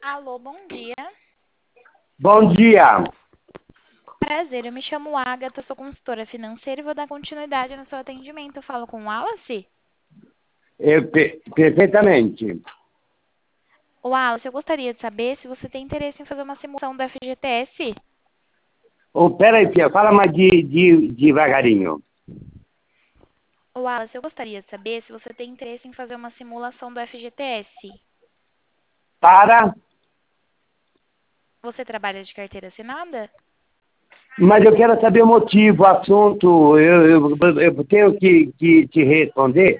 Alô, bom dia. Bom dia. Prazer, eu me chamo Agatha, sou consultora financeira e vou dar continuidade no seu atendimento. Eu falo com o Wallace? Perfeitamente. Wallace, eu gostaria de saber se você tem interesse em fazer uma simulação do FGTS. Oh, peraí, Pia, fala mais devagarinho. Wallace, eu gostaria de saber se você tem interesse em fazer uma simulação do FGTS. Para, Você trabalha de carteira assinada? mas eu quero saber o motivo, o assunto, eu tenho que te responder,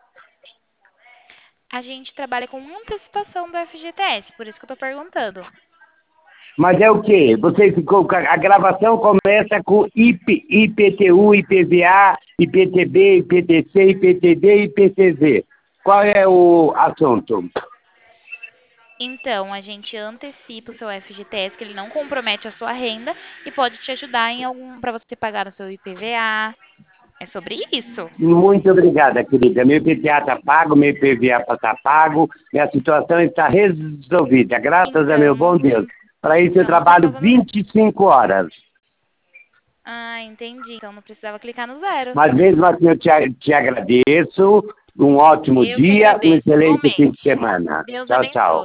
A gente trabalha com antecipação do FGTS, por isso que eu estou perguntando. mas é o quê? Você ficou, a gravação começa com IPTU, IPVA, IPTB, IPTC, IPTD e IPTZ. Qual é o assunto? Então, a gente antecipa o seu FGTS, que ele não compromete a sua renda e pode te ajudar em algum para você pagar o seu IPVA. É sobre isso. Muito obrigada, querida. Meu IPVA está pago, meu IPVA está pago, minha situação está resolvida, graças a meu bom Deus. Para isso eu Então, no seu trabalho caso, não... 25 horas. Ah, entendi. Então não precisava clicar no zero. Mas mesmo assim eu te agradeço. Um ótimo Eu que dia, um agradeço. excelente fim de Igualmente. semana. Deus Tchau, tchau. abençoe.